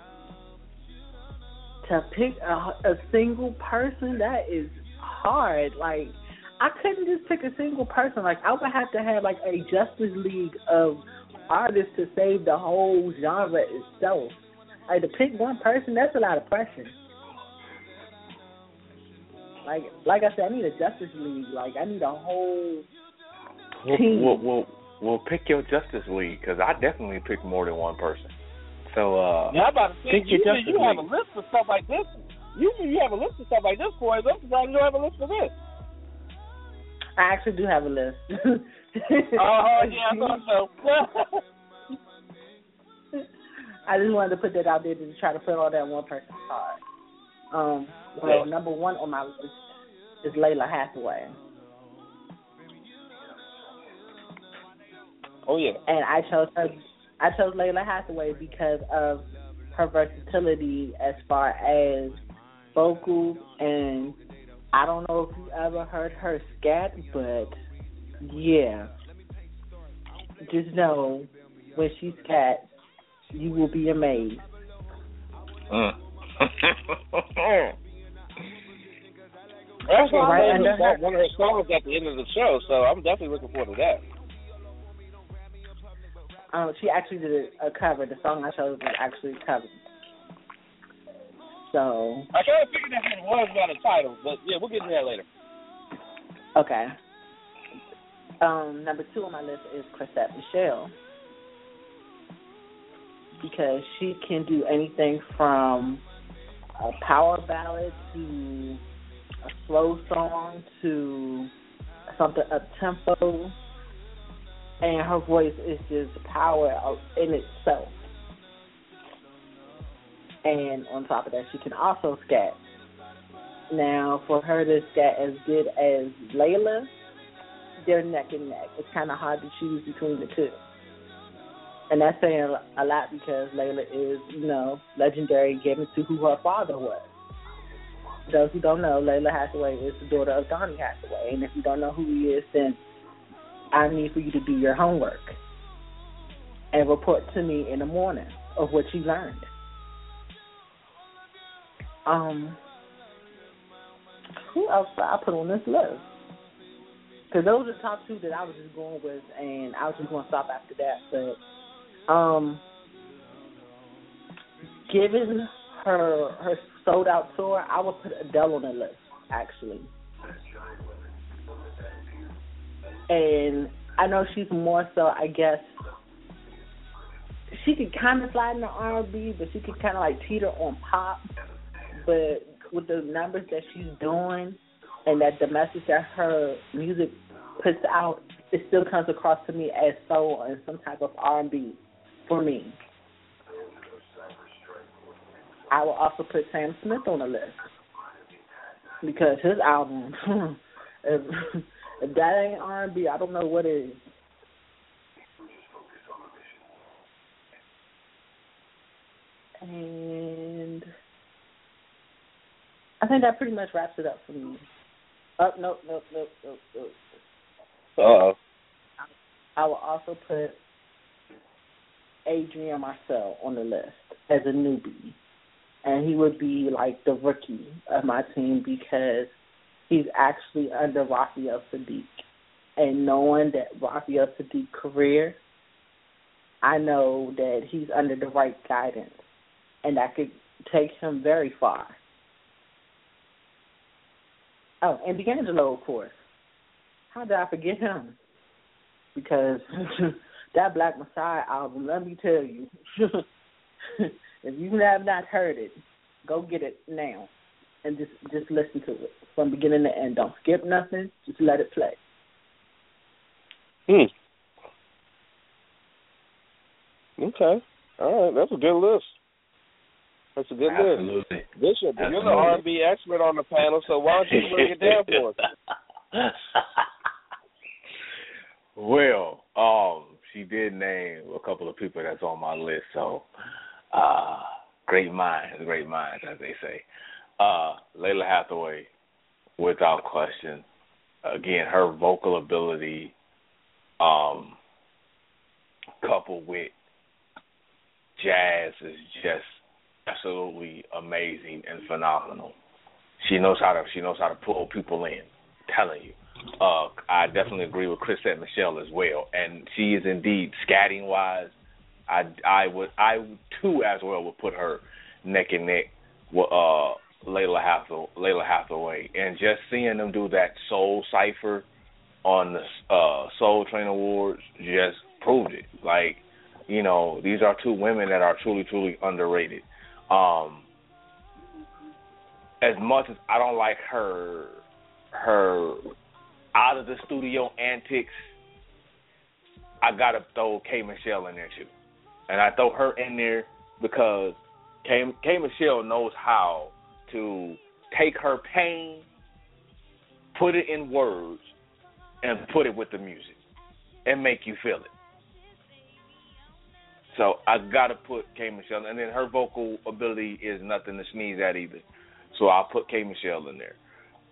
To pick a single person, that is hard. Like, I couldn't just pick a single person. Like, I would have to have, like, a Justice League of artists to save the whole genre itself. Like, to pick one person, that's a lot of pressure. Like I said, I need a Justice League. Like, I need a whole team. We'll pick your Justice League, because I definitely pick more than one person. So, I'm about to say, you have a League. list of stuff like this. Usually you have a list of stuff like this, boys. I'm surprised you don't have a list for this. I actually do have a list. Yeah, I thought so. I just wanted to put that out there to try to put all that on one person's card. Number one on my list is Layla Hathaway. Oh yeah. And I chose Layla Hathaway because of her versatility as far as vocals, and I don't know if you ever heard her scat, but yeah. Just know when she scats, you will be amazed. That's one of her songs at the end of the show, so I'm definitely looking forward to that. She actually did a cover. The song I chose was actually covered. So I kind of figured that's what it was by the title, but yeah, we'll get to that later. Okay. Number 2 on my list is Chrisette Michele, because she can do anything from a power ballad to a slow song to something up-tempo, and her voice is just power in itself. And on top of that, she can also scat. Now, for her to scat as good as Layla, they're neck and neck. It's kind of hard to choose between the two. And that's saying a lot because Layla is, legendary given to who her father was. Those who don't know, Layla Hathaway is the daughter of Donny Hathaway. And if you don't know who he is, then I need for you to do your homework and report to me in the morning of what you learned. Who else did I put on this list? Because those are the top 2 that I was just going with, and I was just going to stop after that. But given her sold out tour, I would put Adele on the list, actually. And I know she's more so, I guess, she could kind of slide into R&B, but she could kind of like teeter on pop. But with the numbers that she's doing and that the message that her music puts out, it still comes across to me as soul and some type of R&B for me. I will also put Sam Smith on the list because his album, if that ain't R&B, I don't know what is. And I think that pretty much wraps it up for me. Nope. Uh-oh. I will also put Adrian Marcel on the list as a newbie. And he would be like the rookie of my team because he's actually under Raphael Sadiq. And knowing that Raphael Sadiq's career, I know that he's under the right guidance. And that could take him very far. Oh, and D'Angelo, of course. How did I forget him? Because that Black Messiah album, let me tell you, if you have not heard it, go get it now and just listen to it from beginning to end. Don't skip nothing. Just let it play. Okay. All right. That's a good list. That's a good list. Bishop, you're the R&B expert on the panel, so why don't you break it down for us? Well, she did name a couple of people that's on my list, so great minds, as they say. Lalah Hathaway, without question. Again, her vocal ability, coupled with jazz, is just absolutely amazing and phenomenal. She knows how to pull people in. Telling you. I definitely agree with Chrisette Michele as well, and she is indeed scatting wise. I too as well would put her neck and neck with Lalah Hathaway, and just seeing them do that soul cipher on the Soul Train Awards just proved it. Like, you know, these are two women that are truly underrated. As much as I don't like her out of the studio antics, I gotta throw K. Michelle in there too, and I throw her in there because K. Michelle knows how to take her pain, put it in words, and put it with the music, and make you feel it. So I gotta put K. Michelle, and then her vocal ability is nothing to sneeze at either. So I'll put K. Michelle in there.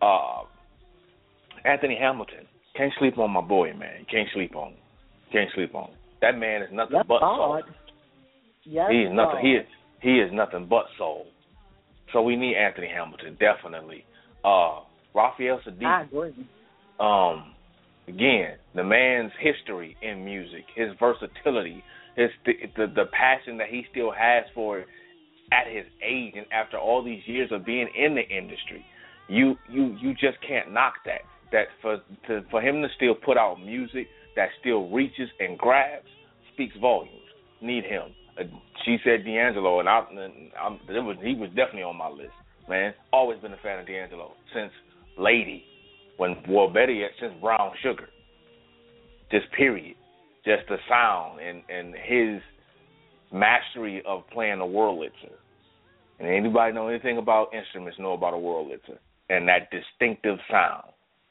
Anthony Hamilton, can't sleep on my boy, man. Can't sleep on him. That man is nothing but soul. Yes, he is nothing. He is nothing but soul. So we need Anthony Hamilton definitely. Raphael Saadiq. I agree. Again, the man's history in music, his versatility, the passion that he still has for it at his age and after all these years of being in the industry. You just can't knock that. That for him to still put out music that still reaches and grabs speaks volumes. Need him. She said D'Angelo, and he was definitely on my list, man. Always been a fan of D'Angelo since Lady, better yet, since Brown Sugar. Just period. Just the sound and his mastery of playing a Wurlitzer. And anybody know anything about instruments know about a Wurlitzer and that distinctive sound.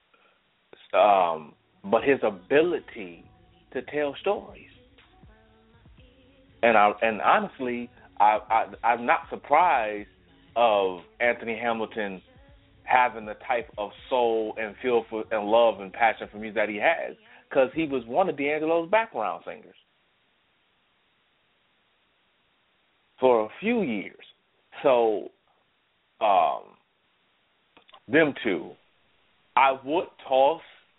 But his ability to tell stories. And honestly, I'm not surprised of Anthony Hamilton having the type of soul and feel for and love and passion for music that he has, because he was one of D'Angelo's background singers for a few years. So, them two. I would toss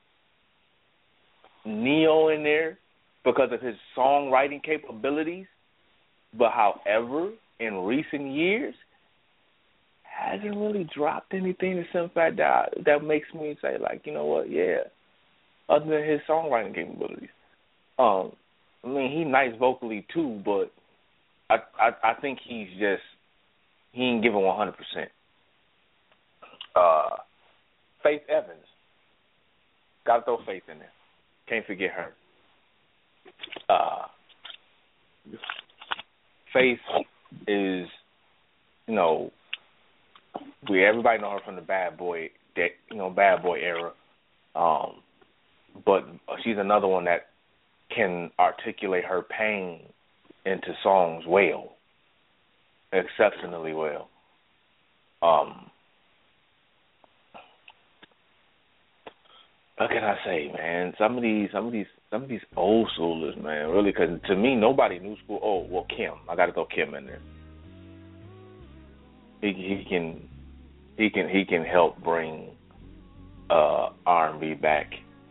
Neo in there because of his songwriting capabilities, but however, in recent years, hasn't really dropped anything to some fact that makes me say, like, you know what, yeah, other than his songwriting capabilities. I mean, he's nice vocally too, but I think he ain't giving 100%. Faith Evans. Got to throw Faith in there. Can't forget her. Faith is, you know, everybody know her from the Bad Boy era. But she's another one that can articulate her pain into songs well, exceptionally well. What can I say, man? Some of these old schoolers, man, really, because to me, nobody new school. Oh, well, Kim. I got to throw Kim in there. He can help bring R&B back.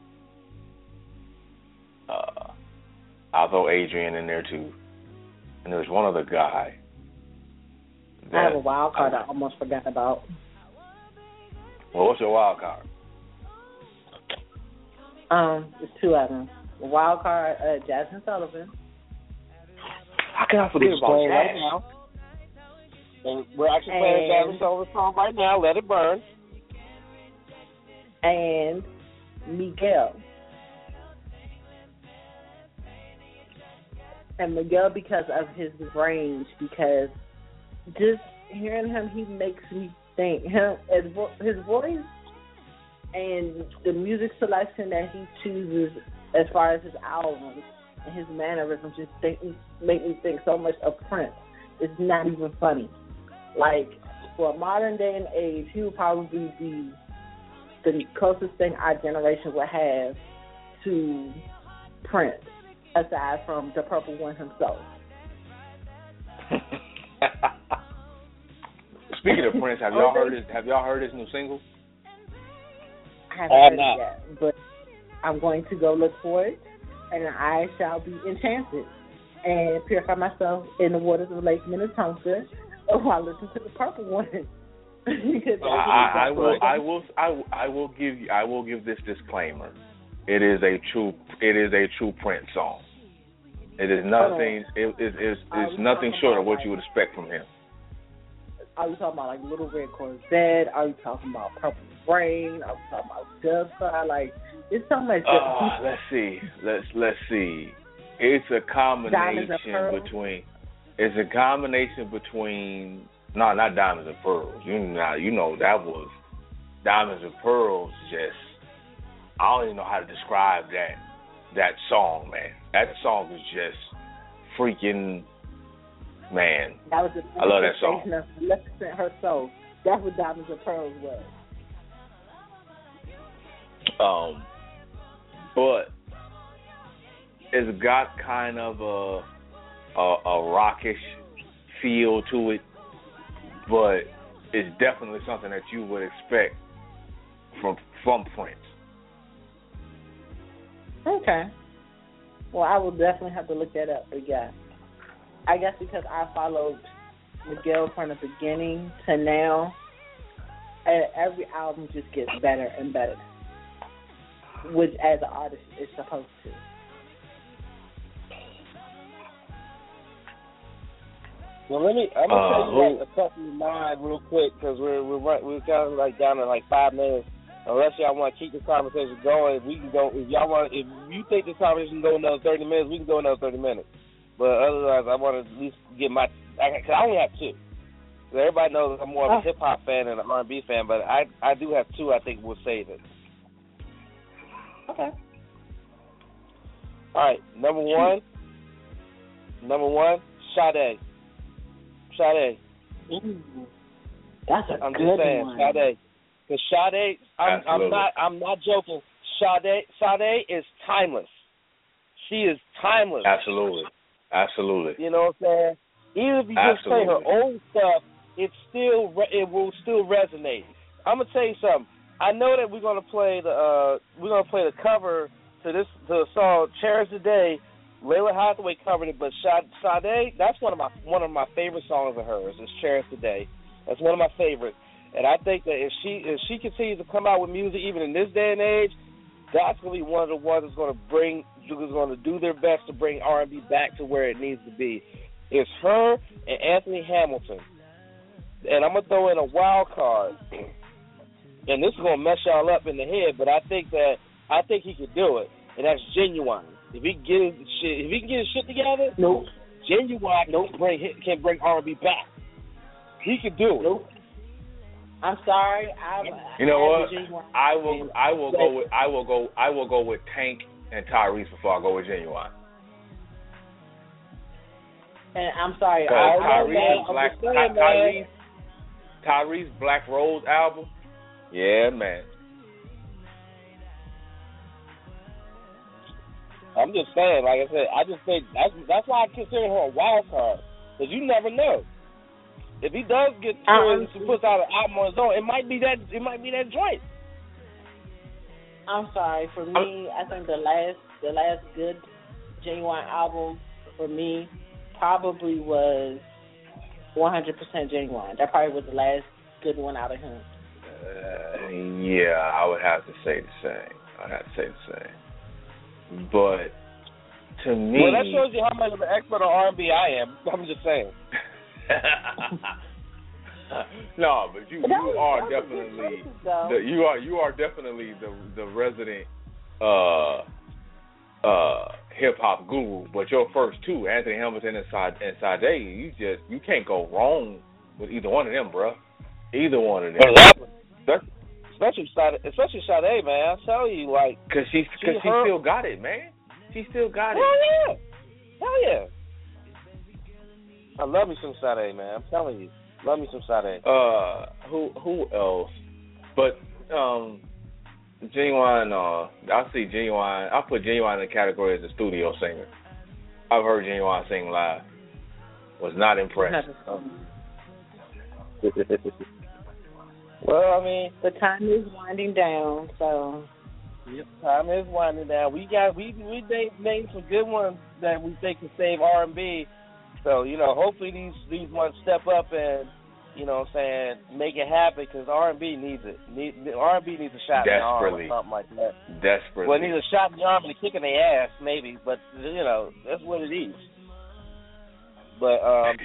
I'll throw Adrian in there too. And there's one other guy. I have a wild card I almost forgot about. Well, what's your wild card? There's two of them. Wild card, Jasmine Sullivan. How can I forget about playing right Jazz? now. And we're actually playing a Jasmine Sullivan song right now, Let It Burn. And Miguel. And Miguel because of his range, because just hearing him, he makes me think. His voice and the music selection that he chooses as far as his albums and his mannerisms just make me think so much of Prince. It's not even funny. Like, for a modern day and age, he would probably be the closest thing our generation would have to Prince, aside from the Purple One himself. Speaking of Prince, have y'all heard his new single? I haven't heard it yet, but I'm going to go look for it, and I shall be enchanted and purify myself in the waters of Lake Minnetonka while listening to the Purple One. I will give this disclaimer. It is a true Prince song. It is nothing. It's nothing short of what you would expect from him. Are you talking about like Little Red Corvette? Are you talking about Purple Rain? Are you talking about Dubstar? Like, it's so much. Let's see. It's a combination between. It's a combination between. No, not Diamonds and Pearls. You know that was Diamonds and Pearls. Just I don't even know how to describe that song, man. That song is just freaking. Man, that was I love that song. Maleficent her soul. That's what Diamonds and Pearls was. But it's got kind of a rockish feel to it, but it's definitely something that you would expect from Prince. Okay. Well, I will definitely have to look that up. But yeah, I guess because I followed Miguel from the beginning to now, every album just gets better and better, which as an artist is supposed to. Well, I'm gonna tell you like a couple of mine real quick because we're kind of like down to like 5 minutes. Unless y'all want to keep this conversation going, we can go. If you think this conversation can go another 30 minutes, we can go another 30 minutes. But otherwise, I want to at least get because I only have 2. So everybody knows I'm more of a hip hop fan than an R&B fan, but I do have 2. I think we'll save it. Okay. All right, number one, Sade. Ooh, that's a I'm good just saying, one. Sade. Because Sade, I'm not joking. Sade is timeless. She is timeless. Absolutely. You know what I'm saying? Even if you just play her old stuff, it will still resonate. I'm gonna tell you something. I know that we're gonna play the cover to the song "Cherish the Day." Layla Hathaway covered it, but Sade, that's one of my favorite songs of hers. Is "Cherish the Day." That's one of my favorites. And I think that if she continues to come out with music even in this day and age, that's going to be one of the ones that's going to do their best to bring R&B back to where it needs to be. It's her and Anthony Hamilton. And I'm going to throw in a wild card. And this is going to mess y'all up in the head, but I think he could do it. And that's Genuine. If he can get his shit together, Genuine can bring R&B back. He can do it. Nope. I'm sorry. You know what? I will go with Tank and Tyrese before I go with Genuine. And I'm sorry. Tyrese Black Rose album. Yeah, man. I'm just saying, like I said, I just think that's why I consider her a wild card, because you never know. If he does get serious and puts out an album on his own, it might be that joint. I'm sorry. For me, I think the last good Genuine album for me probably was 100% Genuine. That probably was the last good one out of him. Yeah, I would have to say the same. I got to say the same. But to me, well, that shows you how much of an expert on R&B I am. I'm just saying. No, but you are definitely the resident hip hop guru. But your first two, Anthony Hamilton and Sade, you can't go wrong with either one of them, bro. Either one of them. Especially Sade, man. I tell you, like, because she still got it, man. She still got it. Hell yeah. I love me some Sade, man. I'm telling you. Love me some Sade. Who else? But Genuine, I see Genuine. I put Genuine in the category as a studio singer. I've heard Genuine sing live. Was not impressed. Well, I mean, the time is winding down, so. Yep, time is winding down. We named some good ones that we think can save R&B. So, hopefully these ones step up and, what I'm saying, make it happen, because R&B needs it. R&B needs a shot in the arm or something like that. Desperately. Well, it needs a shot in the arm and a kick in the ass, maybe, but, that's what it is. But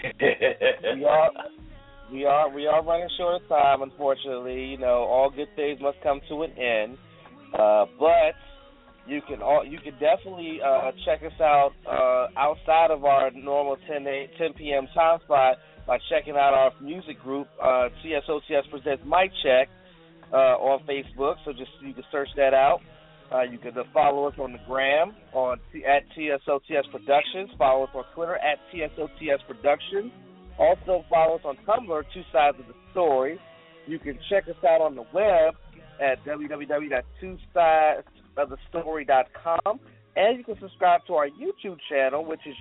we are running short of time, unfortunately. All good things must come to an end. But you can definitely check us out outside of our normal 10 p.m. time slot by checking out our music group, TSOTS Presents Mic Check, on Facebook. So you can search that out. You can follow us on the gram at TSOTS Productions. Follow us on Twitter at TSOTS Productions. Also follow us on Tumblr, Two Sides of the Story. You can check us out on the web at www.twosidesofthestory.com, and you can subscribe to our YouTube channel, which is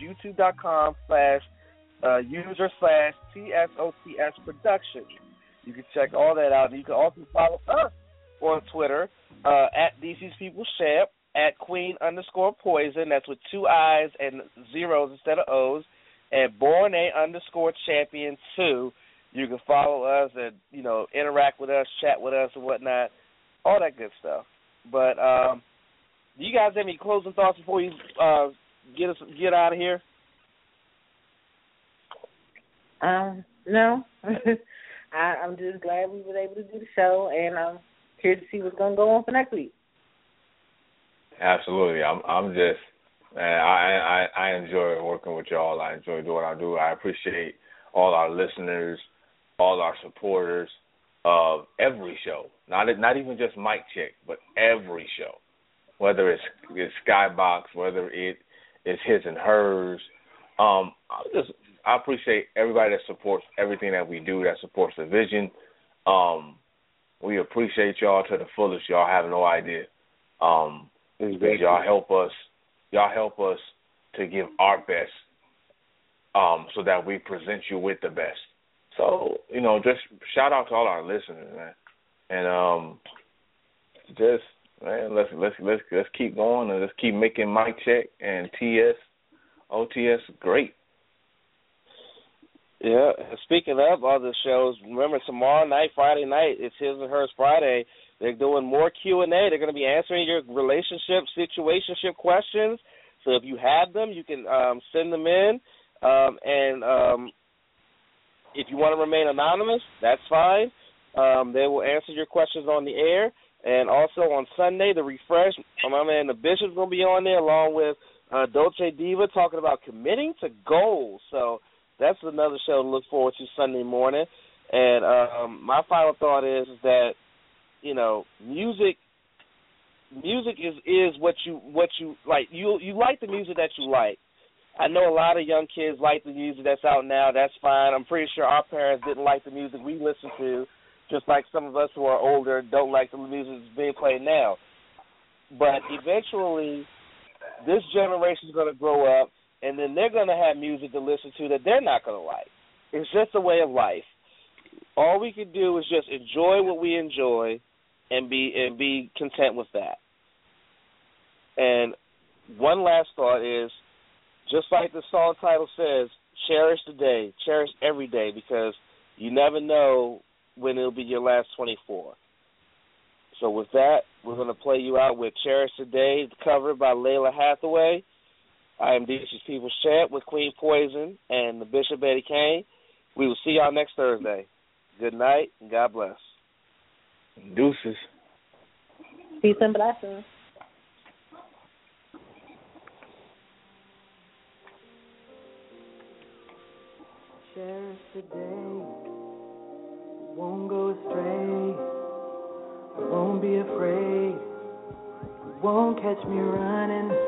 youtube.com/user/TSOTS Productions. You can check all that out. And you can also follow us on Twitter at DC's People's Champ, at Queen_Poison. That's with 2 I's and 0s instead of O's. And Born_Champion2. You can follow us and, interact with us, chat with us and whatnot, all that good stuff. But do you guys have any closing thoughts before you get out of here? No. I'm just glad we were able to do the show, and I'm here to see what's going to go on for next week. Absolutely. I'm just... I enjoy working with y'all. I enjoy doing what I do. I appreciate all our listeners, all our supporters of every show. Not even just Mic Check, but every show. Whether it's Skybox, whether it is his and hers. I appreciate everybody that supports everything that we do, that supports the vision. We appreciate y'all to the fullest. Y'all have no idea. Y'all help us. Y'all help us to give our best, so that we present you with the best. So, just shout out to all our listeners, man. And let's keep going and let's keep making Mic Check and TSOTS great. Yeah. Speaking of other shows, remember tomorrow night, Friday night, it's His and Hers Friday. They're doing more Q&A. They're going to be answering your relationship, situationship questions. So if you have them, you can send them in. And if you want to remain anonymous, that's fine. They will answer your questions on the air. And also on Sunday, the Refresh, my man, the Bishop's going to be on there along with Dolce Diva talking about committing to goals. So that's another show to look forward to Sunday morning. And my final thought is that, music is what you like. You like the music that you like. I know a lot of young kids like the music that's out now. That's fine. I'm pretty sure our parents didn't like the music we listened to, just like some of us who are older don't like the music that's being played now. But eventually, this generation is going to grow up, and then they're going to have music to listen to that they're not going to like. It's just a way of life. All we can do is just enjoy what we enjoy and be content with that. And one last thought is, just like the song title says, cherish the day, cherish every day, because you never know when it'll be your last 24. So with that, we're going to play you out with Cherish the Day, covered by Layla Hathaway. I am These People's Champ with Queen Poison and the Bishop Eddie Kane. We will see y'all next Thursday. Good night, and God bless. Deuces. Peace and blessings. Cherish the day, won't go astray, won't be afraid, won't catch me running.